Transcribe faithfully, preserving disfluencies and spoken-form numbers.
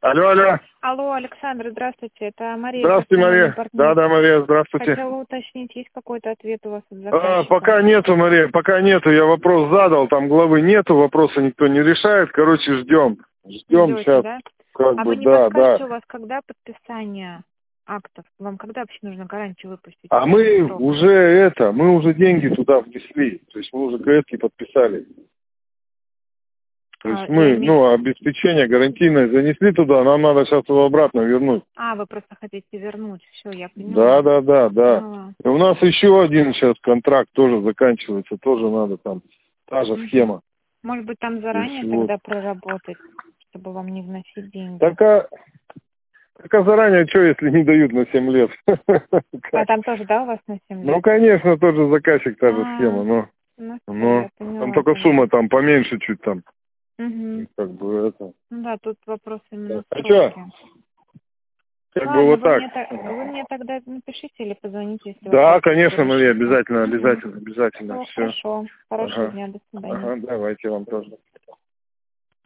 Алло, алло. Алло, Александр, здравствуйте. Это Мария. Здравствуйте, Мария. Да, да, Мария, здравствуйте. Хотела уточнить, есть какой-то ответ у вас от заказчика? А, пока нету, Мария, пока нету. Я вопрос задал, там главы нету, вопроса никто не решает. Короче, ждем. Ждем Ждете, сейчас. да? Как А бы, вы не да, подскажете, да. у вас когда подписание актов? Вам когда вообще нужно гарантию выпустить? А мы уже это, мы уже деньги туда внесли. То есть мы уже ГСки подписали. То есть А, мы, я имею... ну, обеспечение гарантийное занесли туда, нам надо сейчас его обратно вернуть. А, вы просто хотите вернуть. Все, я Да, поняла. да, да, да. Поняла. И у нас еще один сейчас контракт тоже заканчивается, тоже надо там, та же Угу. схема. Может быть, там заранее есть, тогда вот. проработать, чтобы вам не вносить деньги? Так а, так а заранее что, если не дают на семь лет? А там тоже, да, у вас на семь лет? Ну, конечно, тот же заказчик, та же А, схема, но, ну, всё, но я поняла, там только тогда. сумма там поменьше чуть там. Угу. Как бы это. Ну да, тут вопрос именно А сроки. что? Как бы Ладно, вот вы так. мне, так, вы мне тогда напишите или позвоните, если Да, вопрос конечно, Мария, решится. обязательно, Угу. обязательно, обязательно. Ну, Все. хорошо. Хорошего Ага. дня, до свидания. Ага, давайте вам тоже.